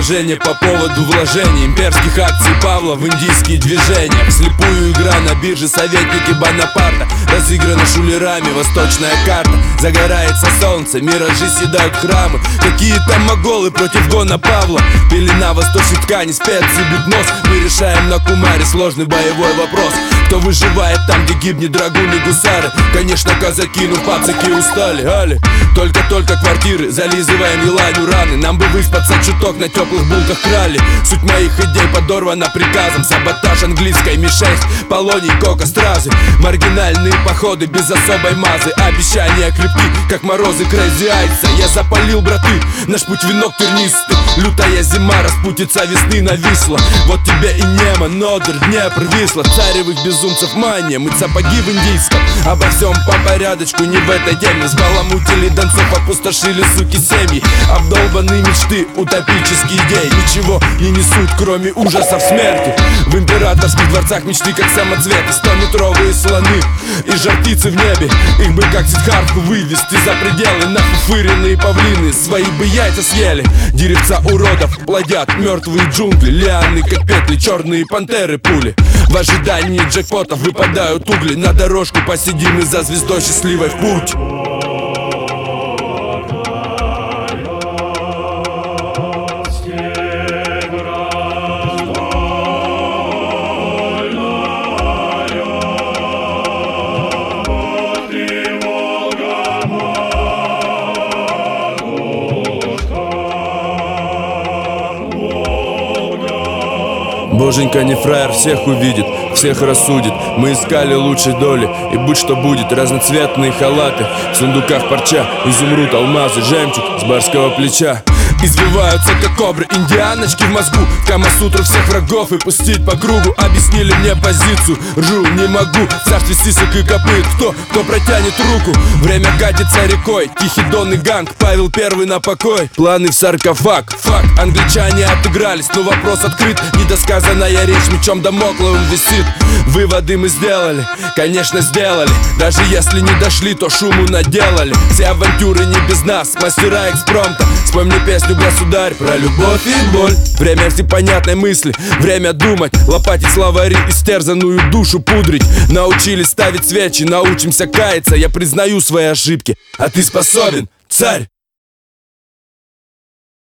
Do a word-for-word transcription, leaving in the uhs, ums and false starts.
предложение по поводу вложений имперских акций Павла в индийские движения. Вслепую игра на бирже, советники Бонапарта. Разыграна шулерами восточная карта. Загорается солнце, миражи съедают храмы. Какие там моголы против гона Павла? Пелена восточных тканей, специи бьют нос. Мы решаем на кумаре сложный боевой вопрос. Кто выживает там, где гибнет драгуны, гусары? Конечно, казаки, но пацаки устали, али. Только-только квартиры, зализываем еланью раны. Нам бы выспаться чуток на теплых булках крали. Суть моих идей подорвана приказом. Саботаж английской эм шесть, полоний, кока, стразы. Маргинальные походы без особой мазы. Обещания крепки, как морозы Crazy Ice. Я запалил, браты, наш путь венок тернистый. Лютая зима, распутица весны нависла. Вот тебе и Нема, Нодр, Днепр, Висла. Царевых безумцев мания, мыть сапоги в индийском. Обо всем по порядочку, не в этой теме. Сбаламутили донцов, опустошили, суки, семьи. Обдолбанные мечты, утопические идеи ничего не несут, кроме ужасов смерти. В императорских дворцах мечты, как самоцветы. Стометровые слоны и жар птицы в небе. Их бы как Сиддхартху вывести за пределы. Нафуфыренные павлины свои бы яйца съели. Деревца уродов плодят мертвые джунгли. Лианы, как петли, черные пантеры пули. В ожидании джекпотов выпадают угли. На дорожку посидим и за звездой счастливой в путь. Боженька не фраер, всех увидит, всех рассудит. Мы искали лучшей доли, и будь что будет. Разноцветные халаты, в сундуках парча, изумруд, алмазы, жемчуг с барского плеча. Извиваются как кобры, индианочки в мозгу. В Камасутру всех врагов и пустить по кругу. Объяснили мне позицию, ржу не могу. В царстве сисек и копыт, кто, кто протянет руку? Время катится рекой, тихий дон и ганг. Павел Первый на покой, планы в саркофаг. Факт, англичане отыгрались, но вопрос открыт. Недосказанная речь мечом Дамокловым висит. Выводы мы сделали, конечно сделали. Даже если не дошли, то шуму наделали. Все авантюры не без нас, мастера экспромта. Спой мне песню, государь, про любовь и боль. Время всепонятной мысли, время думать. Лопатить словари, истерзанную душу пудрить. Научились ставить свечи, научимся каяться. Я признаю свои ошибки, а ты способен, царь.